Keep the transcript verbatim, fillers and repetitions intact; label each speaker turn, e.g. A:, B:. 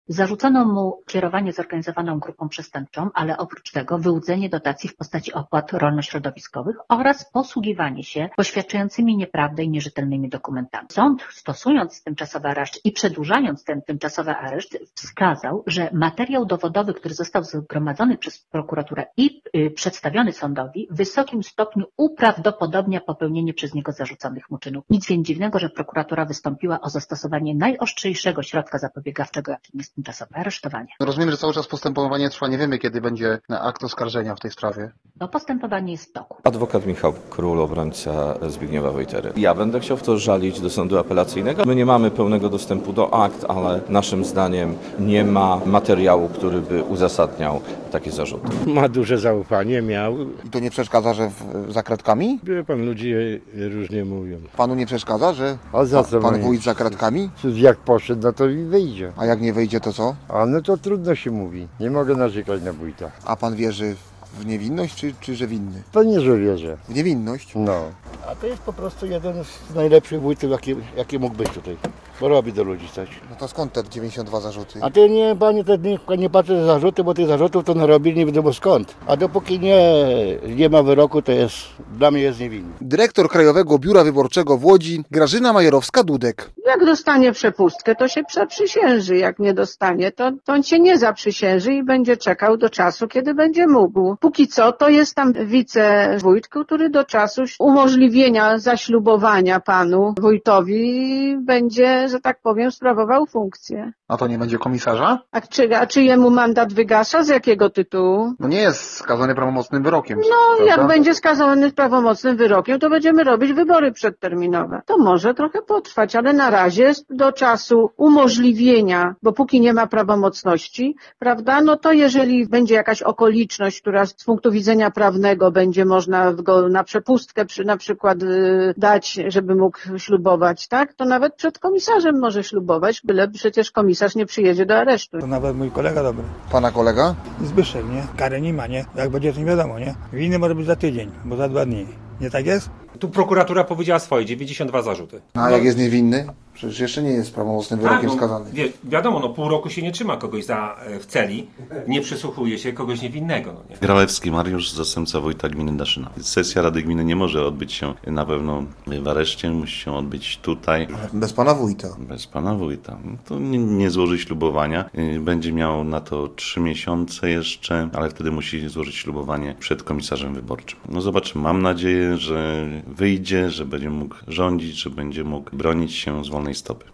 A: Zarzucono mu kierowanie zorganizowaną grupą przestępczą, ale oprócz tego wyłudzenie dotacji w postaci opłat rolno-środowiskowych oraz posługiwanie się poświadczającymi nieprawdę i nierzetelnymi dokumentami. Sąd, stosując tymczasowy areszt i przedłużając ten tymczasowy areszt, wskazał, że materiał dowodowy, który został zgromadzony przez prokuraturę i y, przedstawiony sądowi, w wysokim stopniu uprawdopodobnia popełnienie przez niego zarzuconych mu czynów. Nic więc dziwnego, że prokuratura wystąpiła o zastosowanie najostrzejszego środka zapobiegawczego, jakim jest tymczasowe aresztowanie.
B: Rozumiem, że cały czas postępowanie trwa. Nie wiemy, kiedy będzie akt oskarżenia w tej sprawie.
A: No, postępowanie jest w toku.
C: Adwokat Michał Król, obrońca Zbigniewa Wojtery. Ja będę chciał w to żalić do sądu apelacyjnego. My nie mamy pełnego dostępu do akt, ale naszym zdaniem nie ma materiału, który by uzasadniał takie zarzuty.
D: Ma duże zaufanie, miał.
B: I to nie przeszkadza, że w, za kratkami?
D: Wie pan, ludzie różnie mówią.
B: Panu nie przeszkadza, że
D: A za co
B: pan
D: ma-
B: wójt za kratkami?
D: Jak poszedł, no to i wyjdzie.
B: A jak nie wyjdzie, to co?
D: A no to trudno się mówi. Nie mogę narzekać na wójta.
B: A pan wierzy w niewinność, czy, czy że winny?
D: Pewnie, że wierzę.
B: W niewinność?
D: No.
E: A to jest po prostu jeden z najlepszych wójtów, jaki, jaki mógł być tutaj. Bo robi do ludzi coś.
B: No to skąd te dziewięćdziesiąt dwa zarzuty?
E: A ty nie, panie, te nie, nie patrzę na zarzuty, bo tych zarzutów to narobili nie wiadomo skąd. A dopóki nie, nie ma wyroku, to jest, dla mnie jest niewinny.
B: Dyrektor Krajowego Biura Wyborczego w Łodzi, Grażyna Majorowska-Dudek.
F: Jak dostanie przepustkę, to się zaprzysięży. Jak nie dostanie, to, to on się nie zaprzysięży i będzie czekał do czasu, kiedy będzie mógł. Póki co, to jest tam wicewójt, który do czasu umożliwienia zaślubowania panu wójtowi będzie, że tak powiem, sprawował funkcję.
B: A to nie będzie komisarza?
F: A czy, a czy jemu mandat wygasza? Z jakiego tytułu?
B: No nie jest skazany prawomocnym wyrokiem.
F: No,
B: prawda?
F: jak będzie skazany prawomocnym wyrokiem, to będziemy robić wybory przedterminowe. To może trochę potrwać, ale na razie do czasu umożliwienia, bo póki nie ma prawomocności, prawda, no to jeżeli będzie jakaś okoliczność, która z punktu widzenia prawnego będzie można go na przepustkę przy, na przykład y, dać, żeby mógł ślubować, tak, to nawet przed komisarzem może ślubować, byle przecież komisarz nie przyjedzie do aresztu.
G: To nawet mój kolega dobry.
B: Pana kolega?
G: Zbyszek, nie? Kary nie ma, nie? Jak będzie, to nie wiadomo, nie? Winny może być za tydzień, bo za dwa dni. Nie tak jest?
H: Tu prokuratura powiedziała swoje, dziewięćdziesiąt dwa zarzuty.
B: A jak jest niewinny? Przecież jeszcze nie jest prawomocnym wyrokiem
H: no,
B: skazany.
H: Wie, wiadomo, no pół roku się nie trzyma kogoś za, w celi, nie przysłuchuje się kogoś niewinnego. No, nie?
I: Gralewski Mariusz, zastępca wójta gminy Daszyna. Sesja Rady Gminy nie może odbyć się na pewno w areszcie, musi się odbyć tutaj.
B: Ale bez pana wójta.
I: Bez pana wójta. To nie, nie złoży ślubowania. Będzie miał na to trzy miesiące jeszcze, ale wtedy musi złożyć ślubowanie przed komisarzem wyborczym. No zobaczymy. Mam nadzieję, że wyjdzie, że będzie mógł rządzić, że będzie mógł bronić się z wolnej stopy.